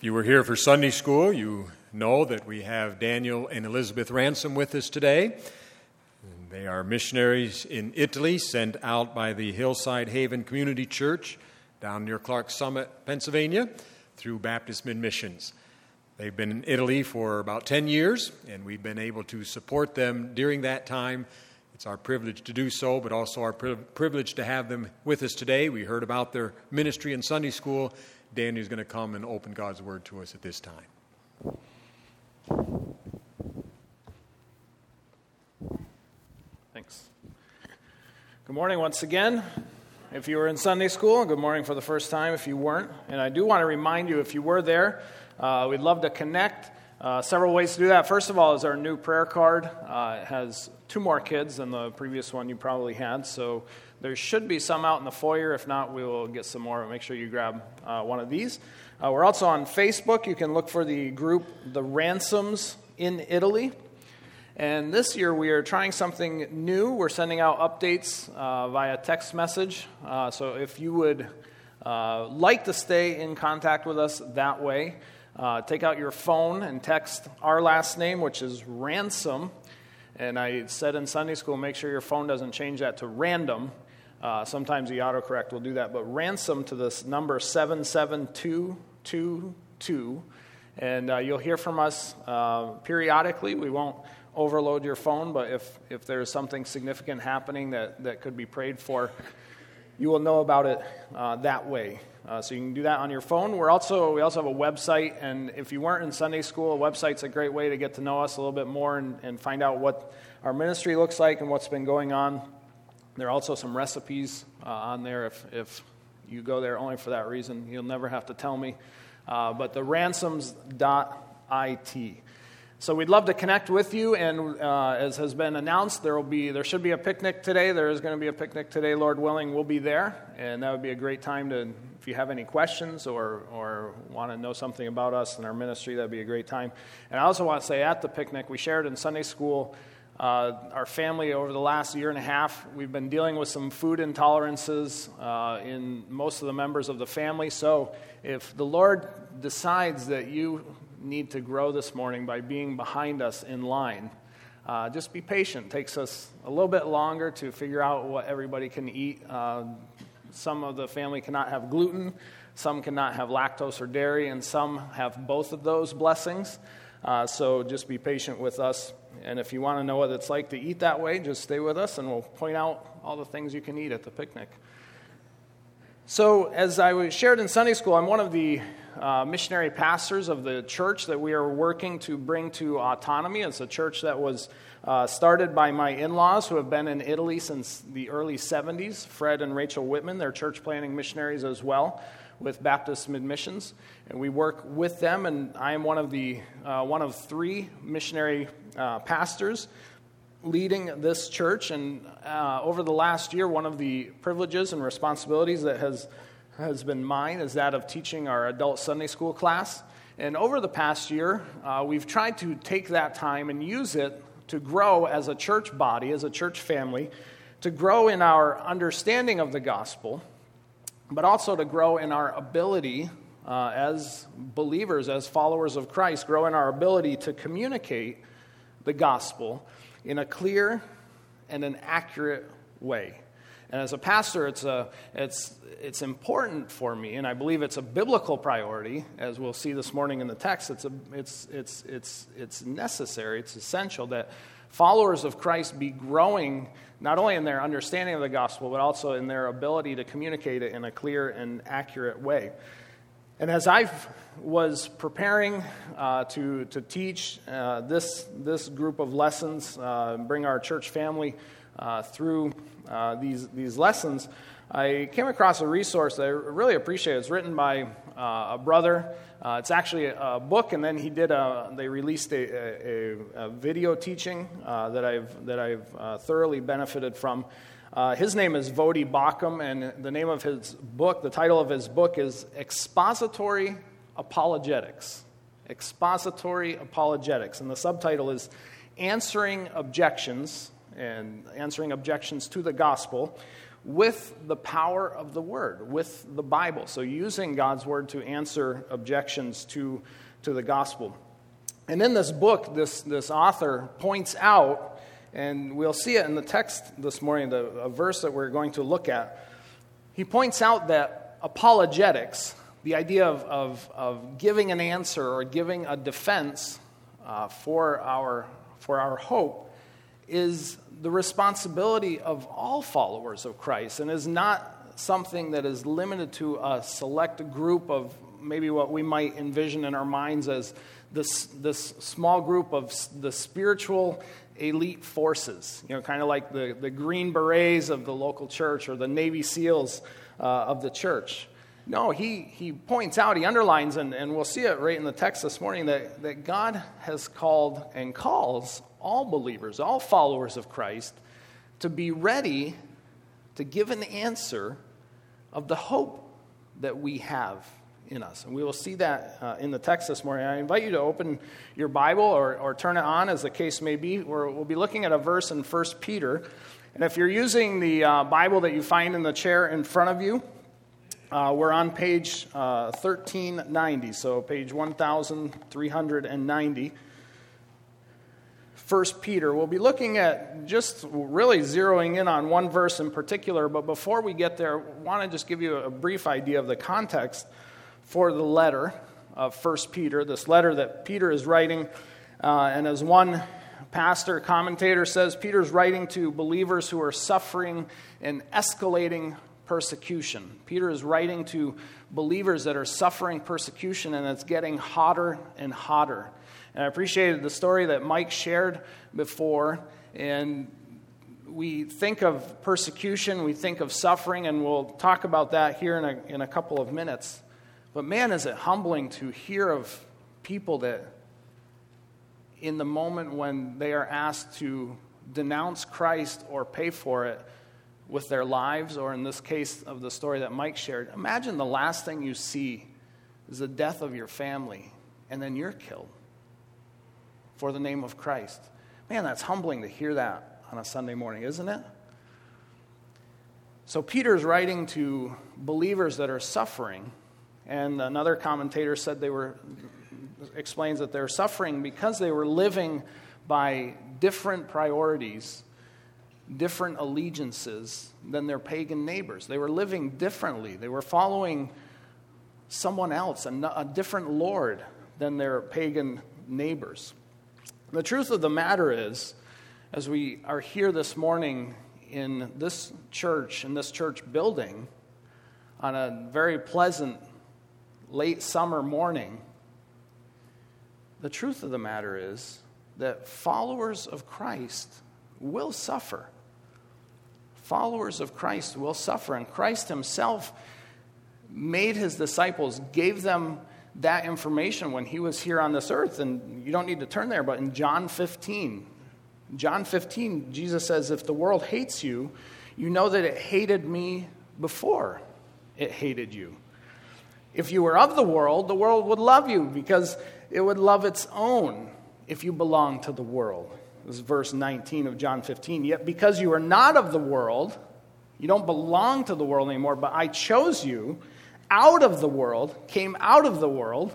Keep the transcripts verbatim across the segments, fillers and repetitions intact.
If you were here for Sunday school, you know that we have Daniel and Elizabeth Ransom with us today. They are missionaries in Italy sent out by the Hillside Haven Community Church down near Clark Summit, Pennsylvania, through Baptist Mid-Missions. They've been in Italy for about ten years, and we've been able to support them during that time. It's our privilege to do so, but also our privilege to have them with us today. We heard about their ministry in Sunday school. Daniel's going to come and open God's Word to us at this time. Thanks. Good morning once again. If you were in Sunday school, good morning for the first time if you weren't. And I do want to remind you, if you were there, uh, we'd love to connect. Uh, several ways to do that. First of all is our new prayer card. Uh, it has two more kids than the previous one you probably had, so there should be some out in the foyer. If not, we will get some more. Make sure you grab uh, one of these. Uh, we're also on Facebook. You can look for the group, The Ransoms in Italy. And this year we are trying something new. We're sending out updates uh, via text message. Uh, so if you would uh, like to stay in contact with us that way, uh, take out your phone and text our last name, which is Ransom. And I said in Sunday school, make sure your phone doesn't change that to random. Uh, sometimes the autocorrect will do that. But Ransom to this number seven seven two two two. And uh, you'll hear from us uh, periodically. We won't overload your phone, but if, if there's something significant happening that, that could be prayed for, you will know about it uh, that way. Uh, so you can do that on your phone. We're also we also have a website, and if you weren't in Sunday school, a website's a great way to get to know us a little bit more and, and find out what our ministry looks like and what's been going on. There are also some recipes uh, on there. If, if you go there only for that reason, you'll never have to tell me. Uh, but the ransoms dot I T. So we'd love to connect with you, and uh, as has been announced, there will be there should be a picnic today. There is going to be a picnic today, Lord willing. We'll be there, and that would be a great time to, if you have any questions or or want to know something about us and our ministry, that would be a great time. And I also want to say at the picnic, we shared in Sunday school, uh, our family over the last year and a half, we've been dealing with some food intolerances uh, in most of the members of the family. So if the Lord decides that you need to grow this morning by being behind us in line, Uh, just be patient. It takes us a little bit longer to figure out what everybody can eat. Uh, some of the family cannot have gluten, some cannot have lactose or dairy, and some have both of those blessings. Uh, so just be patient with us. And if you want to know what it's like to eat that way, just stay with us and we'll point out all the things you can eat at the picnic. So as I shared in Sunday school, I'm one of the uh, missionary pastors of the church that we are working to bring to autonomy. It's a church that was uh, started by my in-laws who have been in Italy since the early seventies, Fred and Rachel Whitman. They're church planting missionaries as well with Baptist Mid-Missions. And we work with them, and I am one of the uh, one of three missionary uh, pastors leading this church. And uh, over the last year, one of the privileges and responsibilities that has has been mine is that of teaching our adult Sunday school class. And over the past year, uh, we've tried to take that time and use it to grow as a church body, as a church family, to grow in our understanding of the gospel, but also to grow in our ability uh, as believers, as followers of Christ, grow in our ability to communicate the gospel in a clear and an accurate way. And as a pastor, it's a it's it's important for me, and I believe it's a biblical priority, as we'll see this morning in the text. It's a it's it's it's it's necessary, it's essential that followers of Christ be growing not only in their understanding of the gospel, but also in their ability to communicate it in a clear and accurate way. And as I was preparing uh, to to teach uh, this this group of lessons, uh, bring our church family uh, through uh, these these lessons, I came across a resource that I really appreciate. It's written by uh, a brother. Uh, it's actually a, a book, and then he did a. They released a, a, a video teaching uh, that I've that I've uh, thoroughly benefited from. Uh, his name is Voddie Baucham, and the name of his book, the title of his book is Expository Apologetics. Expository Apologetics. And the subtitle is Answering Objections, and answering objections to the gospel, with the power of the Word, with the Bible. So using God's Word to answer objections to, to the gospel. And in this book, this, this author points out, and we'll see it in the text this morning, the a verse that we're going to look at. He points out that apologetics, the idea of, of, of giving an answer or giving a defense uh, for our for our hope, is the responsibility of all followers of Christ, and is not something that is limited to a select group of maybe what we might envision in our minds as this this small group of the spiritual elite forces, you know, kind of like the, the Green Berets of the local church or the Navy SEALs uh, of the church. No, he, he points out, he underlines, and, and we'll see it right in the text this morning, that, that God has called and calls all believers, all followers of Christ, to be ready to give an answer of the hope that we have in us. And we will see that uh, in the text this morning. I invite you to open your Bible or, or turn it on, as the case may be. We're, we'll be looking at a verse in First Peter. And if you're using the uh, Bible that you find in the chair in front of you, Uh, we're on page uh, thirteen ninety, so page one thousand three hundred ninety. First Peter. We'll be looking at just really zeroing in on one verse in particular, but before we get there, I want to just give you a brief idea of the context for the letter of First Peter, this letter that Peter is writing, uh, and as one pastor, commentator says, Peter's writing to believers who are suffering and escalating persecution. Peter is writing to believers that are suffering persecution, and it's getting hotter and hotter. And I appreciated the story that Mike shared before, and we think of persecution, we think of suffering, and we'll talk about that here in a, in a couple of minutes. But man, is it humbling to hear of people that in the moment when they are asked to denounce Christ or pay for it with their lives, or in this case of the story that Mike shared, imagine the last thing you see is the death of your family, and then you're killed for the name of Christ. Man, that's humbling to hear that on a Sunday morning, isn't it? So Peter's writing to believers that are suffering, and another commentator said they were, explains that they're suffering because they were living by different priorities, different allegiances than their pagan neighbors. They were living differently. They were following someone else, a, a different Lord than their pagan neighbors. The truth of the matter is, as we are here this morning in this church, in this church building, on a very pleasant late summer morning, the truth of the matter is that followers of Christ will suffer. Followers of Christ will suffer. And Christ himself made his disciples, gave them that information when he was here on this earth. And you don't need to turn there, but in John fifteen, John fifteen, Jesus says, if the world hates you, you know that it hated me before it hated you. If you were of the world, the world would love you because it would love its own if you belong to the world. This is verse nineteen of John fifteen. Yet because you are not of the world, you don't belong to the world anymore, but I chose you out of the world, came out of the world,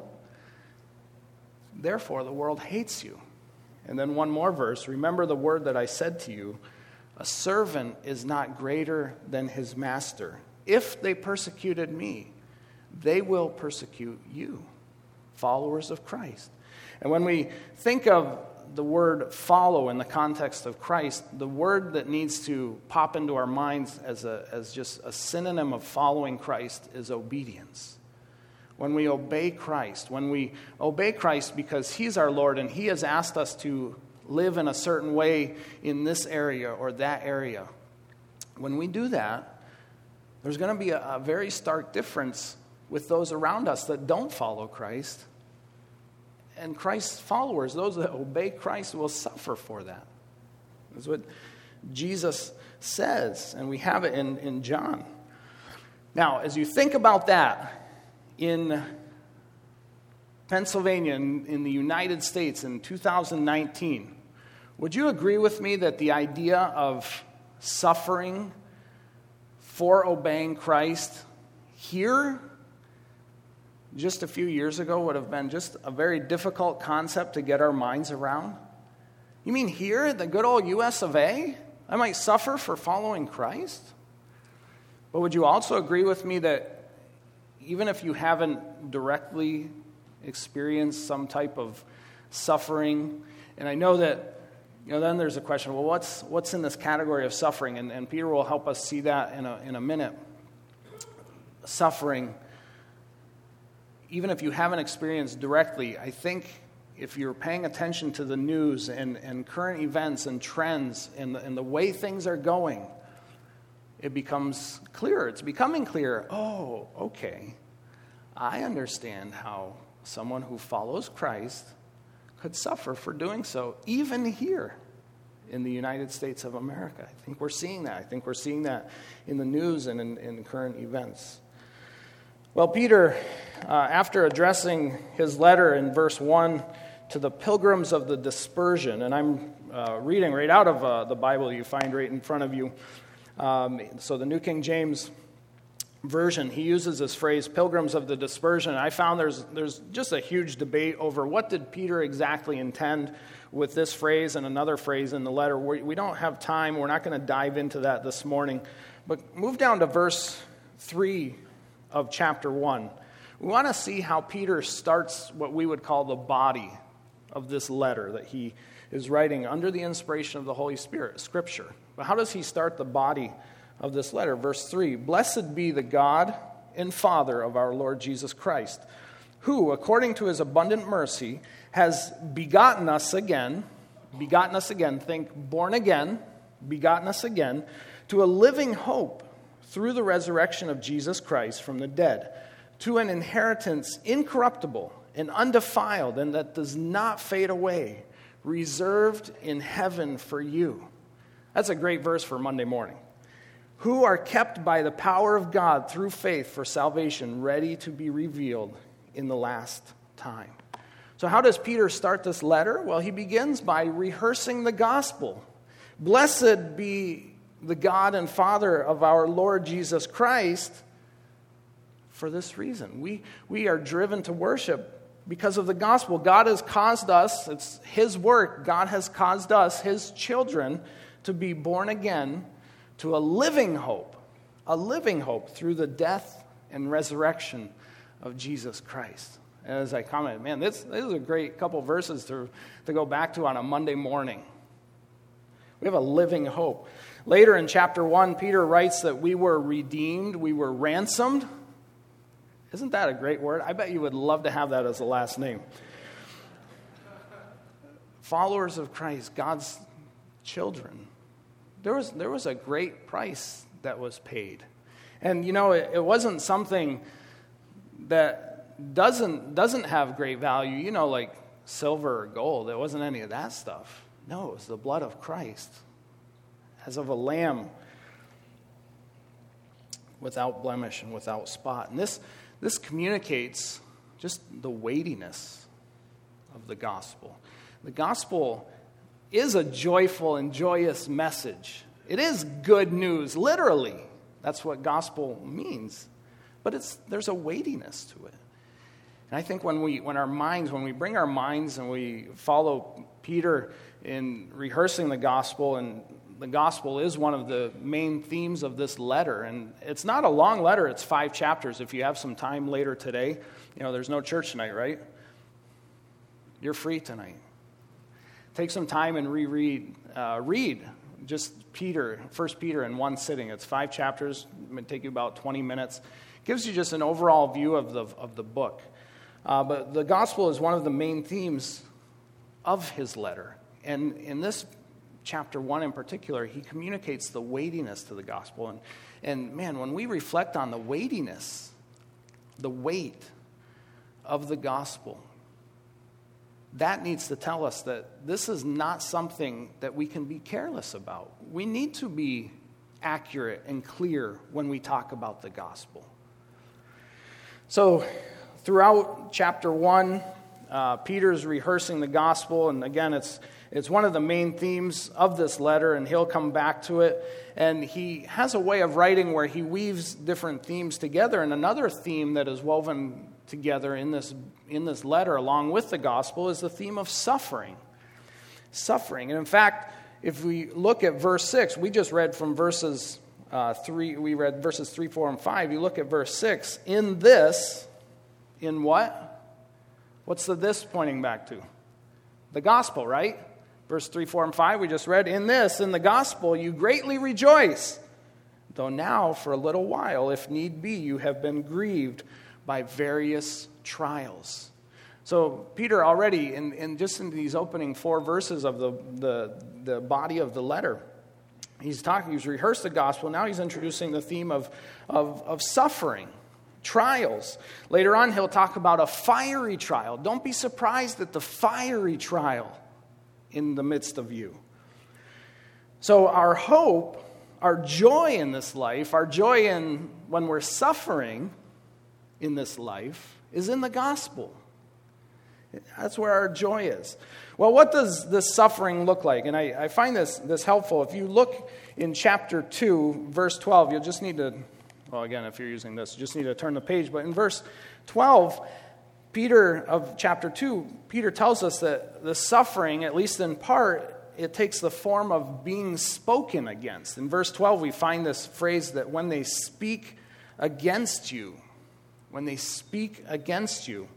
therefore the world hates you. And then one more verse, remember the word that I said to you, a servant is not greater than his master. If they persecuted me, they will persecute you, followers of Christ. And when we think of the word follow in the context of Christ, the word that needs to pop into our minds as a as just a synonym of following Christ is obedience. When we obey Christ, when we obey Christ because he's our Lord and he has asked us to live in a certain way in this area or that area, when we do that, there's going to be a, a very stark difference with those around us that don't follow Christ. And Christ's followers, those that obey Christ, will suffer for that. That's what Jesus says, and we have it in, in John. Now, as you think about that, in Pennsylvania, in, in the United States in two thousand nineteen, would you agree with me that the idea of suffering for obeying Christ here just a few years ago would have been just a very difficult concept to get our minds around? You mean here, the good old U S of A, I might suffer for following Christ? But would you also agree with me that even if you haven't directly experienced some type of suffering, and I know that, you know, then there's a question, well, what's what's in this category of suffering? And, and Peter will help us see that in a in a minute. Suffering, even if you haven't experienced directly, I think if you're paying attention to the news and, and current events and trends and the, and the way things are going, it becomes clearer. It's becoming clearer. Oh, okay. I understand how someone who follows Christ could suffer for doing so, even here in the United States of America. I think we're seeing that. I think we're seeing that in the news and in, in current events. Well, Peter, uh, after addressing his letter in verse one to the pilgrims of the dispersion, and I'm uh, reading right out of uh, the Bible you find right in front of you. Um, so the New King James Version, he uses this phrase, pilgrims of the dispersion. I found there's there's just a huge debate over what did Peter exactly intend with this phrase and another phrase in the letter. We, we don't have time. We're not going to dive into that this morning. But move down to verse three of chapter one. We want to see how Peter starts what we would call the body of this letter that he is writing under the inspiration of the Holy Spirit, Scripture. But how does he start the body of this letter? Verse three, blessed be the God and Father of our Lord Jesus Christ, who, according to his abundant mercy, has begotten us again, begotten us again, think born again, begotten us again, to a living hope through the resurrection of Jesus Christ from the dead, to an inheritance incorruptible and undefiled, and that does not fade away, reserved in heaven for you. That's a great verse for Monday morning. Who are kept by the power of God through faith for salvation, ready to be revealed in the last time. So how does Peter start this letter? Well, he begins by rehearsing the gospel. Blessed be the God and Father of our Lord Jesus Christ. For this reason, we, we are driven to worship because of the gospel. God has caused us, it's his work, God has caused us, his children, to be born again to a living hope, a living hope through the death and resurrection of Jesus Christ. And as I commented, man, this, this is a great couple verses to, to go back to on a Monday morning. We have a living hope. Later in chapter one, Peter writes that we were redeemed, we were ransomed. Isn't that a great word? I bet you would love to have that as a last name. Followers of Christ, God's children. There was there was a great price that was paid. And you know, it, it wasn't something that doesn't doesn't have great value, you know, like silver or gold. It wasn't any of that stuff. No, it was the blood of Christ, as of a lamb without blemish and without spot. And this this communicates just the weightiness of the gospel. The gospel is a joyful and joyous message. It is good news, literally. That's what gospel means. But it's there's a weightiness to it. And I think when we when our minds, when we bring our minds and we follow Peter in rehearsing the gospel, and the gospel is one of the main themes of this letter. And it's not a long letter, it's five chapters. If you have some time later today, you know, there's no church tonight, right? You're free tonight. Take some time and reread, uh, read just Peter, First Peter in one sitting. It's five chapters. It may take you about twenty minutes. Gives you just an overall view of the of the book. Uh, but the gospel is one of the main themes of his letter. And in this chapter one in particular, he communicates the weightiness to the gospel. And, and man, when we reflect on the weightiness, the weight of the gospel, that needs to tell us that this is not something that we can be careless about. We need to be accurate and clear when we talk about the gospel. So, throughout chapter one, uh, Peter's rehearsing the gospel, and again, it's it's one of the main themes of this letter, and he'll come back to it. And he has a way of writing where he weaves different themes together, and another theme that is woven together in this in this letter, along with the gospel, is the theme of suffering. Suffering. And in fact, if we look at verse six, we just read from verses uh, three, we read verses three, four, and five. You look at verse six. In this, in what? What's the this pointing back to? The gospel, right? Verse three, four, and five, we just read, in this, in the gospel, you greatly rejoice, though now for a little while, if need be, you have been grieved by various trials. So Peter already, in, in just in these opening four verses of the, the, the body of the letter, he's talking, he's rehearsed the gospel, now he's introducing the theme of, of, of suffering, trials. Later on, he'll talk about a fiery trial. Don't be surprised at the fiery trial in the midst of you. So our hope, our joy in this life, our joy in when we're suffering in this life is in the gospel. That's where our joy is. Well, what does this suffering look like? And I, I find this, this helpful. If you look in chapter two, verse twelve, you'll just need to, well, again, if you're using this, you just need to turn the page. But in verse twelve, Peter, of chapter two, Peter tells us that the suffering, at least in part, it takes the form of being spoken against. In verse twelve, we find this phrase that when they speak against you, when they speak against you.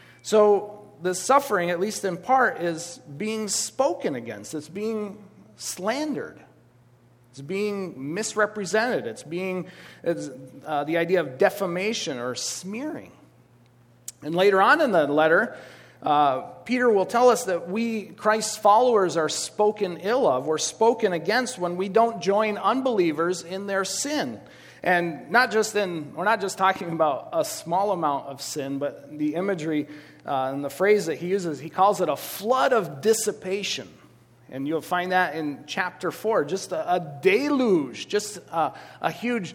So the suffering, at least in part, is being spoken against. It's being slandered. It's being misrepresented. It's being it's, uh, the idea of defamation or smearing. And later on in the letter, uh, Peter will tell us that we, Christ's followers, are spoken ill of. We're spoken against when we don't join unbelievers in their sin. And not just in, we're not just talking about a small amount of sin, but the imagery uh, and the phrase that he uses, he calls it a flood of dissipation. And you'll find that in chapter four, just a, a deluge, just a, a huge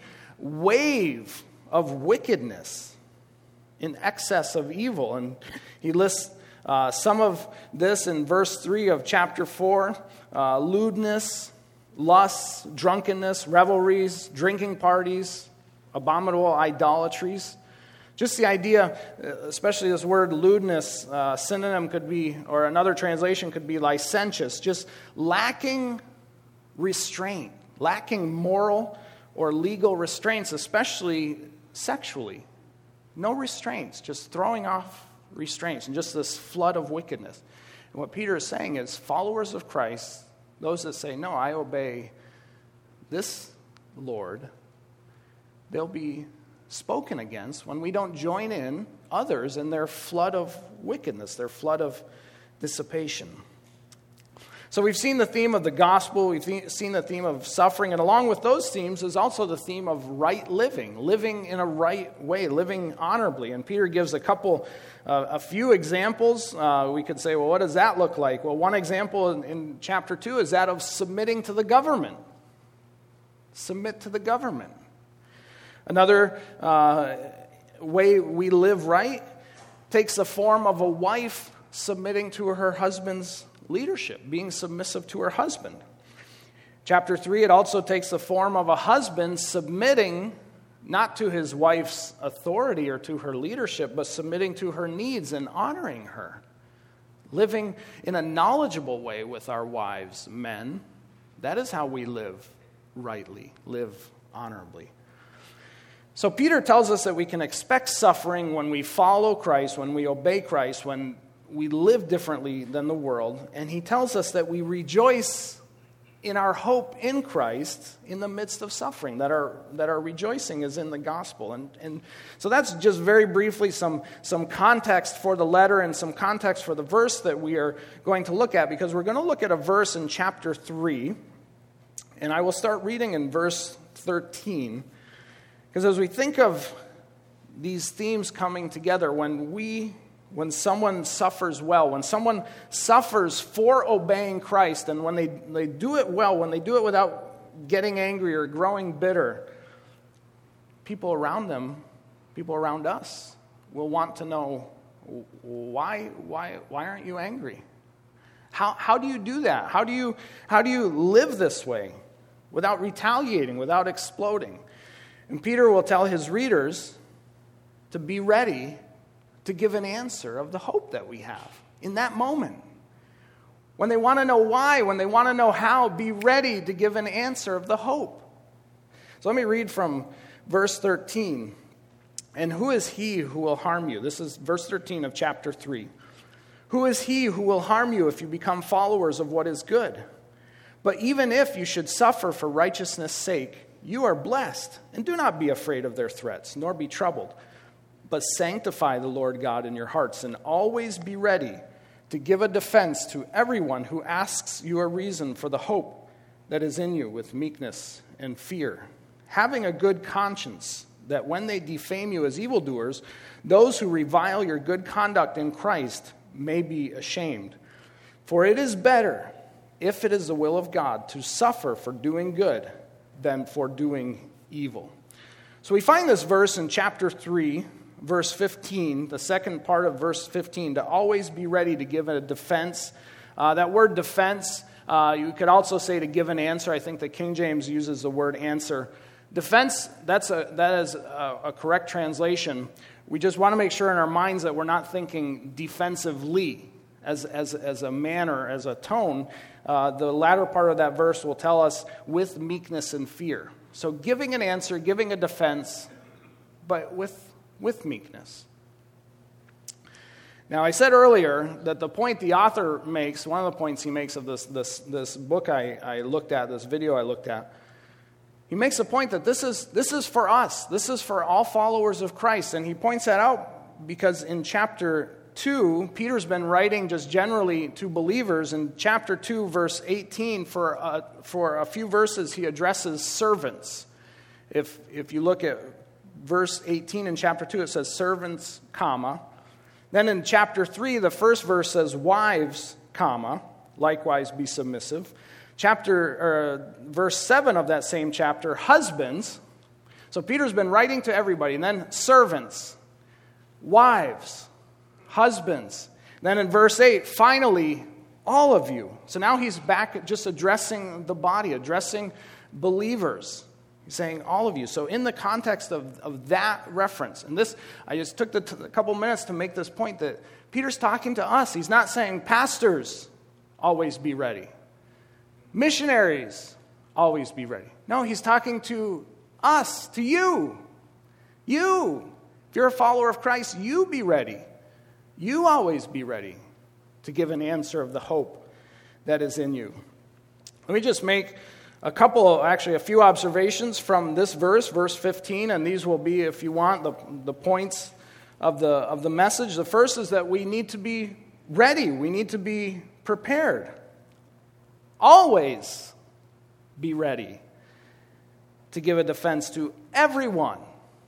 wave of wickedness in excess of evil. And he lists uh, some of this in verse three of chapter four, uh, lewdness, lusts, drunkenness, revelries, drinking parties, abominable idolatries. Just the idea, especially this word lewdness, uh, synonym could be, or another translation could be licentious, just lacking restraint, lacking moral or legal restraints, especially sexually. No restraints, just throwing off restraints, and just this flood of wickedness. And what Peter is saying is, followers of Christ, those that say, no, I obey this Lord, they'll be spoken against when we don't join in others in their flood of wickedness, their flood of dissipation. So we've seen the theme of the gospel, we've seen the theme of suffering, and along with those themes is also the theme of right living, living in a right way, living honorably. And Peter gives a couple, uh, a few examples. Uh, we could say, well, what does that look like? Well, one example in, in chapter two is that of submitting to the government. Submit to the government. Another uh, way we live right takes the form of a wife submitting to her husband's leadership, being submissive to her husband. Chapter three, it also takes the form of a husband submitting not to his wife's authority or to her leadership, but submitting to her needs and honoring her. Living in a knowledgeable way with our wives, men. That is how we live rightly, live honorably. So Peter tells us that we can expect suffering when we follow Christ, when we obey Christ, when we live differently than the world. And he tells us that we rejoice in our hope in Christ in the midst of suffering, that our that our rejoicing is in the gospel. And, and so that's just very briefly some, some context for the letter and some context for the verse that we are going to look at, because we're going to look at a verse in chapter three. And I will start reading in verse thirteen. Because as we think of these themes coming together, when we, when someone suffers well, when someone suffers for obeying Christ, and when they, they do it well, when they do it without getting angry or growing bitter, people around them, people around us, will want to know, Why, why, why aren't you angry? How, how do you do that? How do you, how do you live this way without retaliating, without exploding? And Peter will tell his readers to be ready to give an answer of the hope that we have in that moment. When they want to know why, when they want to know how, be ready to give an answer of the hope. So let me read from verse thirteen. And who is he who will harm you? This is verse thirteen of chapter three. Who is he who will harm you if you become followers of what is good? But even if you should suffer for righteousness' sake, you are blessed. And do not be afraid of their threats, nor be troubled. But sanctify the Lord God in your hearts, and always be ready to give a defense to everyone who asks you a reason for the hope that is in you with meekness and fear, having a good conscience, that when they defame you as evildoers, those who revile your good conduct in Christ may be ashamed. For it is better, if it is the will of God, to suffer for doing good than for doing evil. So we find this verse in chapter three, verse fifteen, the second part of verse fifteen, to always be ready to give a defense. Uh, that word defense, uh, you could also say to give an answer. I think the King James uses the word answer. Defense, that's a, that is a, a correct translation. We just want to make sure in our minds that we're not thinking defensively as, as, as a manner, as a tone. Uh, the latter part of that verse will tell us with meekness and fear. So giving an answer, giving a defense, but with, with meekness. Now, I said earlier that the point the author makes, one of the points he makes of this, this, this book I, I looked at, this video I looked at, he makes a point that this is, this is for us. This is for all followers of Christ. And he points that out because in chapter two, Peter's been writing just generally to believers. In chapter two, verse eighteen, for a, for a few verses, he addresses servants. If, if you look at verse eighteen in chapter two, it says servants, comma. Then in chapter three, the first verse says wives, comma, likewise be submissive. Chapter, uh, verse seven of that same chapter, husbands. So Peter's been writing to everybody. And then servants, wives, husbands. Then in verse eight, finally, all of you. So now he's back at just addressing the body, addressing believers. He's saying all of you. So in the context of, of that reference, and this, I just took the t- a couple minutes to make this point that Peter's talking to us. He's not saying, pastors, always be ready. Missionaries, always be ready. No, he's talking to us, to you. You. If you're a follower of Christ, you be ready. You always be ready to give an answer of the hope that is in you. Let me just make a couple, actually a few observations from this verse, verse fifteen, and these will be, if you want, the, the points of the, of the message. The first is that we need to be ready. We need to be prepared. Always be ready to give a defense to everyone.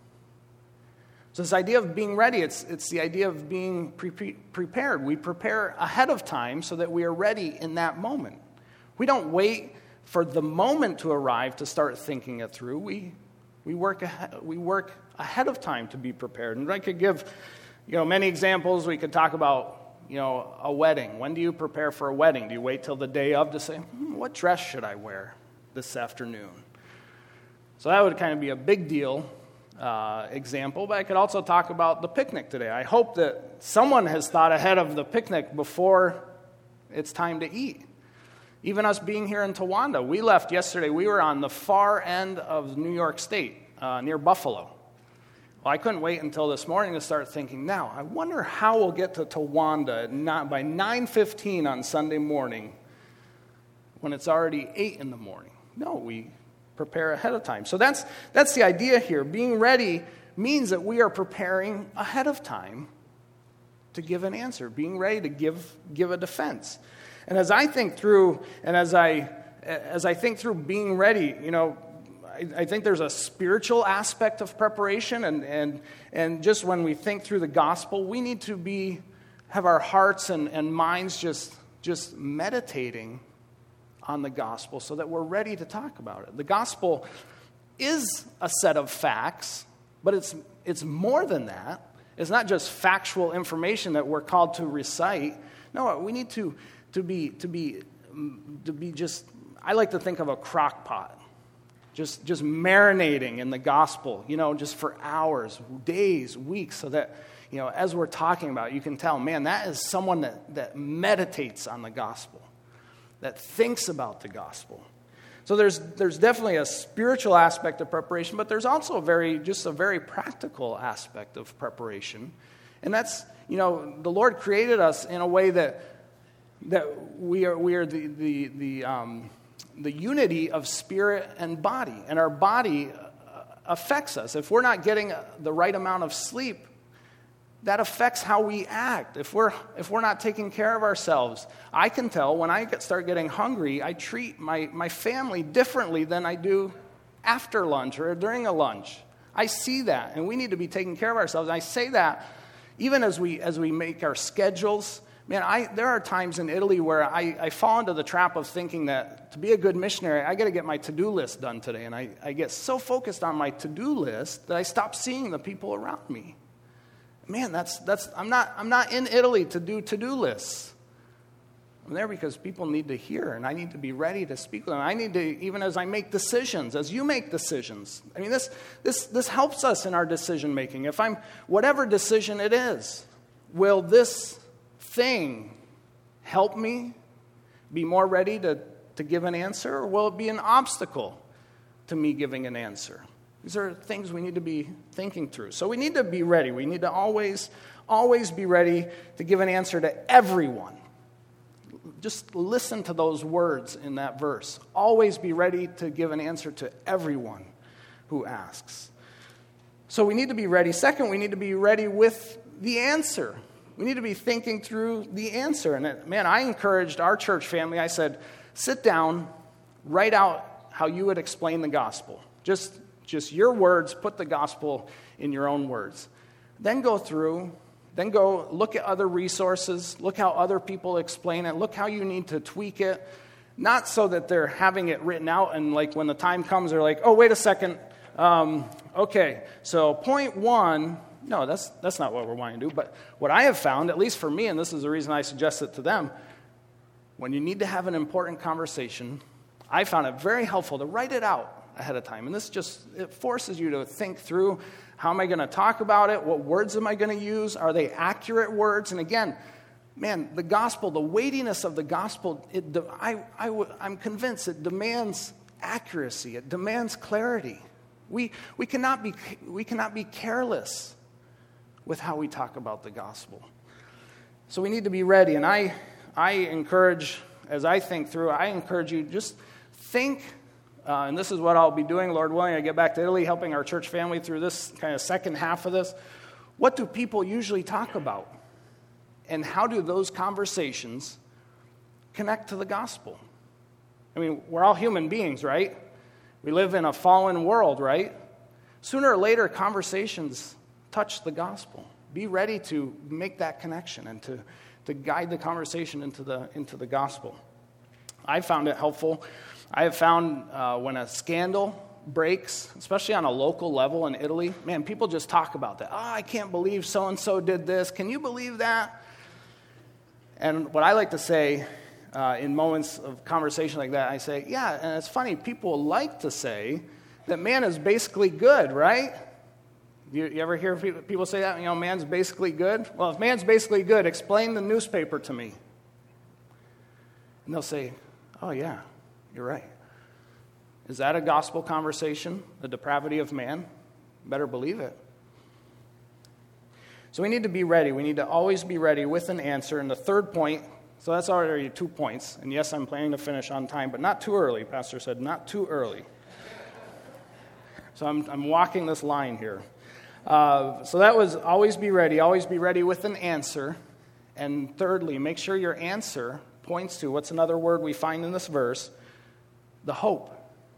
So this idea of being ready, it's, it's the idea of being pre- prepared. We prepare ahead of time so that we are ready in that moment. We don't wait for the moment to arrive to start thinking it through. We we work ahead, we work ahead of time to be prepared. And I could give, you know, many examples. We could talk about, you know, a wedding. When do you prepare for a wedding? Do you wait till the day of to say, hmm, what dress should I wear this afternoon? So that would kind of be a big deal uh, example. But I could also talk about the picnic today. I hope that someone has thought ahead of the picnic before it's time to eat. Even us being here in Towanda, we left yesterday. We were on the far end of New York State, uh, near Buffalo. Well, I couldn't wait until this morning to start thinking, now, I wonder how we'll get to Towanda at not, by nine fifteen on Sunday morning when it's already eight in the morning. No, we prepare ahead of time. So that's that's the idea here. Being ready means that we are preparing ahead of time to give an answer, being ready to give give a defense. And as I think through, and as I as I think through being ready, you know, I, I think there's a spiritual aspect of preparation, and and and just when we think through the gospel, we need to be have our hearts and, and minds just just meditating on the gospel so that we're ready to talk about it. The gospel is a set of facts, but it's it's more than that. It's not just factual information that we're called to recite. No, we need to, to be to be to be just, I like to think of a crock pot. Just just marinating in the gospel, you know, just for hours, days, weeks, so that, you know, as we're talking about it, you can tell, man, that is someone that, that meditates on the gospel, that thinks about the gospel. So there's there's definitely a spiritual aspect of preparation, but there's also a very just a very practical aspect of preparation. And that's, you know, the Lord created us in a way that that we are we are the the the um, the unity of spirit and body, and our body affects us. If we're not getting the right amount of sleep, that affects how we act. If we're if we're not taking care of ourselves, I can tell when I get, start getting hungry, I treat my, my family differently than I do after lunch or during a lunch. I see that, and we need to be taking care of ourselves. And I say that even as we as we make our schedules. Man, I there are times in Italy where I, I fall into the trap of thinking that to be a good missionary, I got to get my to-do list done today. And I, I get so focused on my to-do list that I stop seeing the people around me. Man, that's that's I'm not I'm not in Italy to do to-do lists. I'm there because people need to hear, and I need to be ready to speak with them. I need to, even as I make decisions, as you make decisions. I mean, this this this helps us in our decision making. If I'm whatever decision it is, will this thing help me be more ready to, to give an answer, or will it be an obstacle to me giving an answer? These are things we need to be thinking through. So we need to be ready. We need to always, always be ready to give an answer to everyone. Just listen to those words in that verse. Always be ready to give an answer to everyone who asks. So we need to be ready. Second, we need to be ready with the answer. We need to be thinking through the answer. And it, man, I encouraged our church family. I said, sit down, write out how you would explain the gospel. Just, just your words, put the gospel in your own words. Then go through, then go look at other resources, look how other people explain it, look how you need to tweak it. Not so that they're having it written out and like when the time comes, they're like, oh, wait a second. Um, okay, so point one... No, that's that's not what we're wanting to do. But what I have found, at least for me, and this is the reason I suggest it to them, when you need to have an important conversation, I found it very helpful to write it out ahead of time. And this just, it forces you to think through, how am I going to talk about it? What words am I going to use? Are they accurate words? And again, man, the gospel, the weightiness of the gospel, it, I, I, I'm convinced it demands accuracy. It demands clarity. We, we cannot be, we cannot be careless with how we talk about the gospel. So we need to be ready. And I I encourage, as I think through, I encourage you, just think, uh, and this is what I'll be doing, Lord willing, I get back to Italy, helping our church family through this kind of second half of this. What do people usually talk about? And how do those conversations connect to the gospel? I mean, we're all human beings, right? We live in a fallen world, right? Sooner or later, conversations touch the gospel. Be ready to make that connection and to, to guide the conversation into the into the gospel. I found it helpful. I have found uh, when a scandal breaks, especially on a local level in Italy, man, people just talk about that. Oh, I can't believe so-and-so did this. Can you believe that? And what I like to say uh, in moments of conversation like that, I say, yeah, and it's funny, people like to say that man is basically good, right? You, you ever hear people say that? You know, man's basically good? Well, if man's basically good, explain the newspaper to me. And they'll say, oh, yeah, you're right. Is that a gospel conversation, the depravity of man? Better believe it. So we need to be ready. We need to always be ready with an answer. And the third point, so that's already two points. And yes, I'm planning to finish on time, but not too early. Pastor said, not too early. So I'm, I'm walking this line here. Uh, so that was always be ready, always be ready with an answer. And thirdly, make sure your answer points to, what's another word we find in this verse? The hope.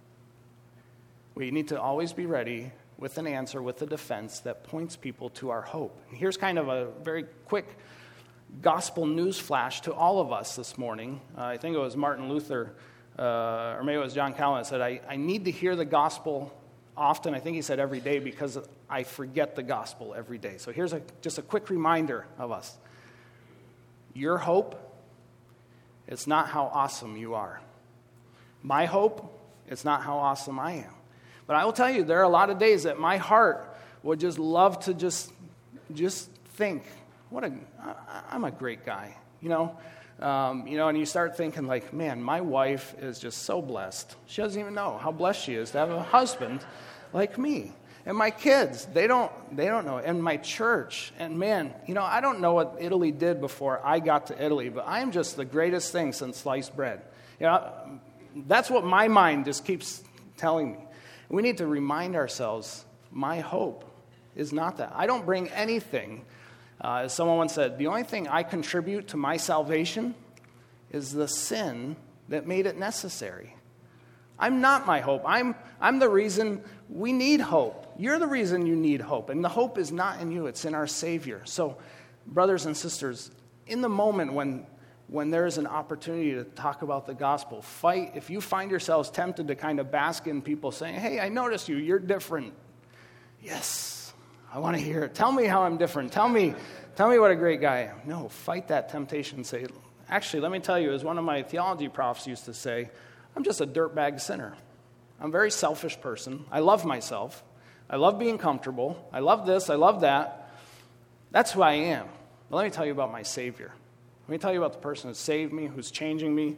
We need to always be ready with an answer, with a defense that points people to our hope. And here's kind of a very quick gospel news flash to all of us this morning. Uh, I think it was Martin Luther, uh, or maybe it was John Calvin, that said, I, I need to hear the gospel often. I think he said every day, because I forget the gospel every day. So here's a, just a quick reminder of us. Your hope, it's not how awesome you are. My hope, it's not how awesome I am. But I will tell you, there are a lot of days that my heart would just love to just, just think, what a, I, I'm a great guy, you know? Um, you know, and you start thinking like, man, my wife is just so blessed. She doesn't even know how blessed she is to have a husband like me. And my kids, they don't, they don't know. And my church, and man, you know, I don't know what Italy did before I got to Italy, but I am just the greatest thing since sliced bread. You know, that's what my mind just keeps telling me. We need to remind ourselves, my hope is not that. I don't bring anything. Uh, as someone once said, the only thing I contribute to my salvation is the sin that made it necessary. I'm not my hope. I'm, I'm the reason we need hope. You're the reason you need hope. And the hope is not in you. It's in our Savior. So, brothers and sisters, in the moment when, when there is an opportunity to talk about the gospel, fight. If you find yourselves tempted to kind of bask in people saying, hey, I noticed you. You're different. Yes. I want to hear it. Tell me how I'm different. Tell me, tell me what a great guy I am. No, fight that temptation and say, actually, let me tell you, as one of my theology profs used to say, I'm just a dirtbag sinner. I'm a very selfish person. I love myself. I love being comfortable. I love this. I love that. That's who I am. But let me tell you about my Savior. Let me tell you about the person who saved me, who's changing me.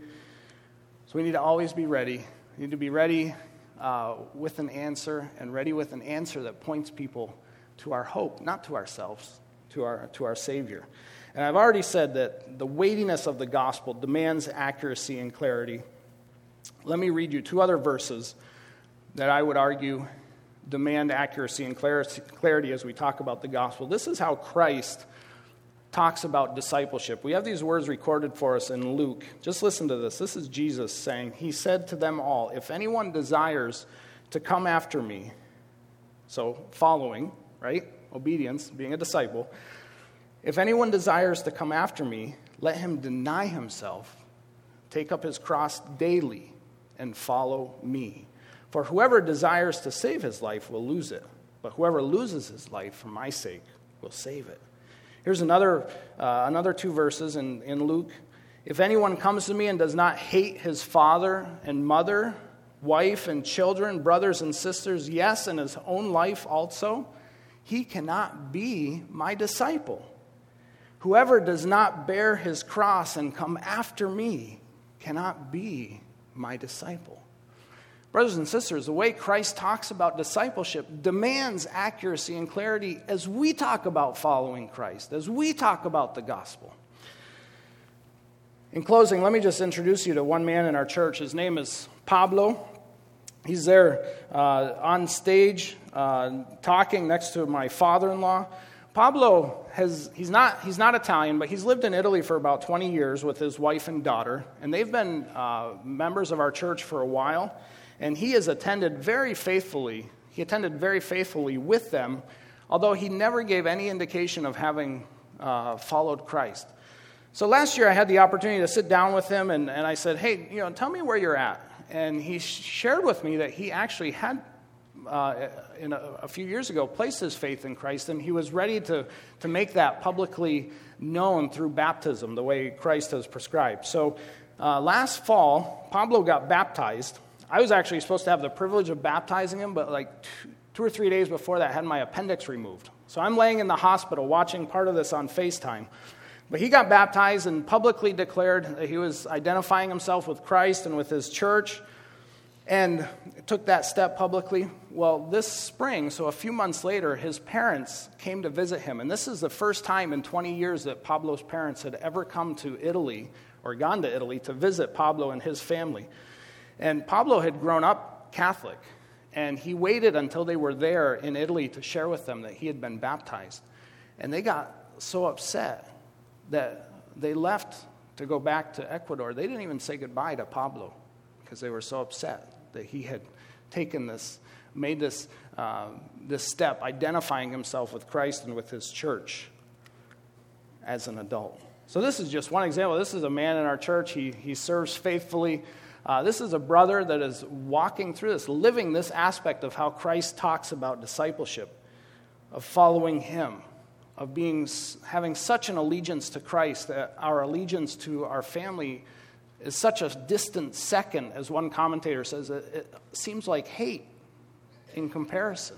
So we need to always be ready. We need to be ready uh, with an answer, and ready with an answer that points people to our hope, not to ourselves, to our to our Savior. And I've already said that the weightiness of the gospel demands accuracy and clarity. Let me read you two other verses that I would argue demand accuracy and clarity as we talk about the gospel. This is how Christ talks about discipleship. We have these words recorded for us in Luke. Just listen to this. This is Jesus saying, he said to them all, if anyone desires to come after me, so following, right? Obedience, being a disciple. If anyone desires to come after me, let him deny himself, take up his cross daily, and follow me. For whoever desires to save his life will lose it, but whoever loses his life for my sake will save it. Here's another uh, another two verses in, in Luke. If anyone comes to me and does not hate his father and mother, wife and children, brothers and sisters, yes, and his own life also, he cannot be my disciple. Whoever does not bear his cross and come after me cannot be my disciple. Brothers and sisters, the way Christ talks about discipleship demands accuracy and clarity as we talk about following Christ, as we talk about the gospel. In closing, let me just introduce you to one man in our church. His name is Pablo. He's there uh, on stage uh, talking next to my father-in-law. Pablo, has he's not he's not Italian, but he's lived in Italy for about twenty years with his wife and daughter, and they've been uh, members of our church for a while, and he has attended very faithfully. He attended very faithfully with them, although he never gave any indication of having uh, followed Christ. So last year I had the opportunity to sit down with him, and, and I said, hey, you know, tell me where you're at. And he shared with me that he actually had, uh, in a, a few years ago, placed his faith in Christ, and he was ready to, to make that publicly known through baptism, the way Christ has prescribed. So uh, last fall, Pablo got baptized. I was actually supposed to have the privilege of baptizing him, but like two, two or three days before that, I had my appendix removed. So I'm laying in the hospital watching part of this on FaceTime. But he got baptized and publicly declared that he was identifying himself with Christ and with his church, and took that step publicly. Well, this spring, so a few months later, his parents came to visit him. And this is the first time in twenty years that Pablo's parents had ever come to Italy, or gone to Italy, to visit Pablo and his family. And Pablo had grown up Catholic, and he waited until they were there in Italy to share with them that he had been baptized. And they got so upset that they left to go back to Ecuador. They didn't even say goodbye to Pablo because they were so upset that he had taken this, made this, uh, this step, identifying himself with Christ and with his church as an adult. So this is just one example. This is a man in our church. He, he serves faithfully. Uh, this is a brother that is walking through this, living this aspect of how Christ talks about discipleship. of following him, of being having such an allegiance to Christ that our allegiance to our family is such a distant second, as one commentator says, it, it seems like hate in comparison.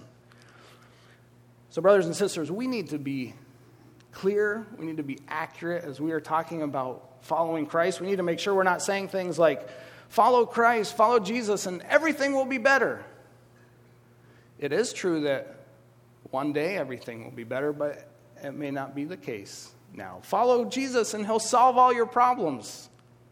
So brothers and sisters, we need to be clear, we need to be accurate as we are talking about following Christ. We need to make sure we're not saying things like, follow Christ, follow Jesus, and everything will be better. It is true that one day everything will be better, but it may not be the case now. Follow Jesus and he'll solve all your problems.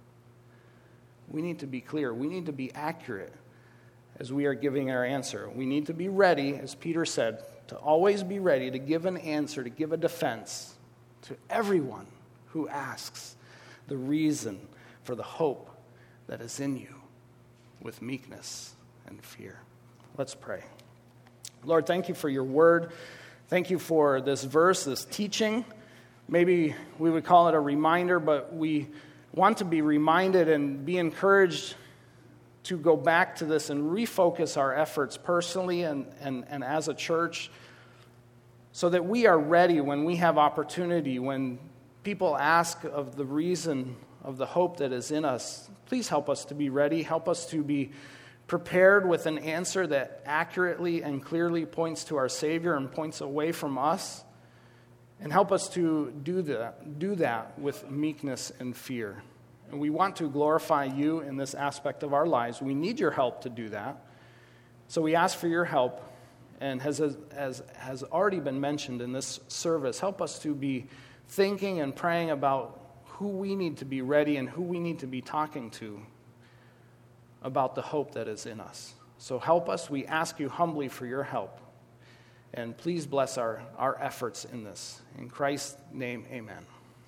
We need to be clear. We need to be accurate as we are giving our answer. We need to be ready, as Peter said, to always be ready to give an answer, to give a defense to everyone who asks the reason for the hope that is in you with meekness and fear. Let's pray. Lord, thank you for your word. Thank you for this verse, this teaching. Maybe we would call it a reminder, but we want to be reminded and be encouraged to go back to this and refocus our efforts personally and, and, and as a church so that we are ready when we have opportunity, when people ask of the reason of the hope that is in us. Please help us to be ready. Help us to be prepared with an answer that accurately and clearly points to our Savior and points away from us. And help us to do that, do that with meekness and fear. And we want to glorify you in this aspect of our lives. We need your help to do that. So we ask for your help. And as, as has already been mentioned in this service, help us to be thinking and praying about who we need to be ready and who we need to be talking to about the hope that is in us. So help us. We ask you humbly for your help. And please bless our, our efforts in this. In Christ's name, amen.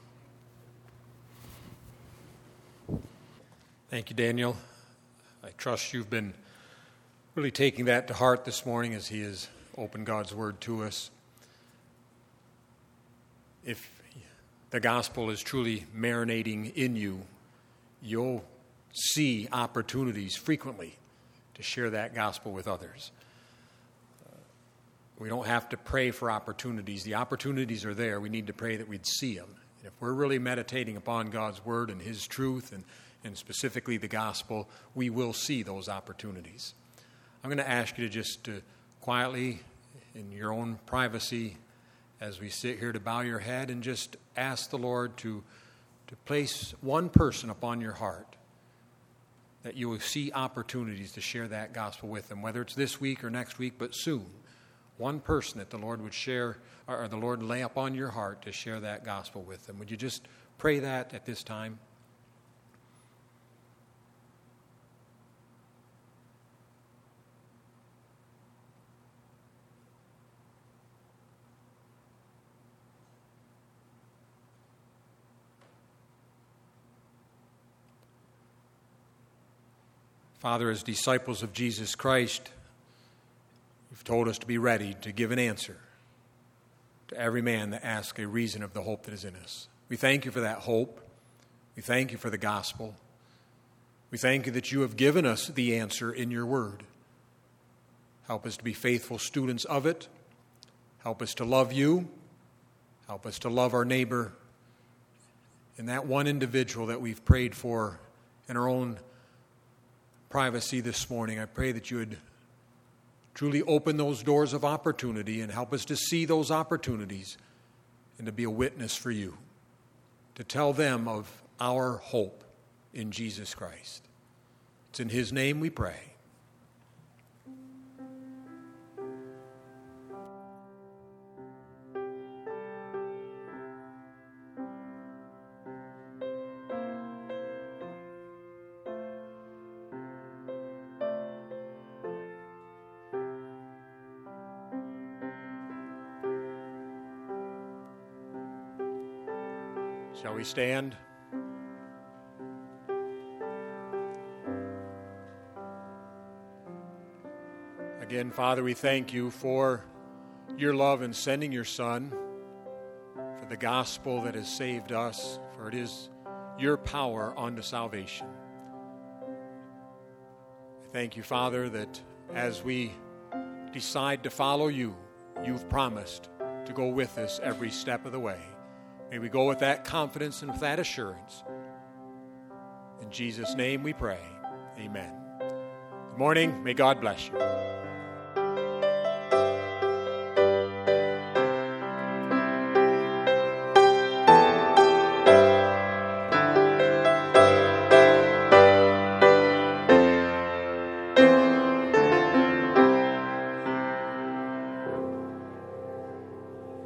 Thank you, Daniel. I trust you've been really taking that to heart this morning as he has opened God's word to us. If the gospel is truly marinating in you, you'll see opportunities frequently to share that gospel with others. We don't have to pray for opportunities. The opportunities are there. We need to pray that we'd see them. And if we're really meditating upon God's word and his truth and, and specifically the gospel, we will see those opportunities. I'm going to ask you to just uh, quietly, in your own privacy, as we sit here, to bow your head and just ask the Lord to, to place one person upon your heart that you will see opportunities to share that gospel with them, whether it's this week or next week, but soon. One person that the Lord would share, or the Lord lay upon your heart to share that gospel with them. Would you just pray that at this time? Father, as disciples of Jesus Christ, you've told us to be ready to give an answer to every man that asks a reason of the hope that is in us. We thank you for that hope. We thank you for the gospel. We thank you that you have given us the answer in your word. Help us to be faithful students of it. Help us to love you. Help us to love our neighbor. And that one individual that we've prayed for in our own privacy this morning, I pray that you would truly open those doors of opportunity and help us to see those opportunities and to be a witness for you, to tell them of our hope in Jesus Christ. It's in his name we pray. Shall we stand? Again, Father, we thank you for your love in sending your Son, for the gospel that has saved us, for it is your power unto salvation. I thank you, Father, that as we decide to follow you, you've promised to go with us every step of the way. May we go with that confidence and with that assurance. In Jesus' name we pray. Amen. Good morning. May God bless you.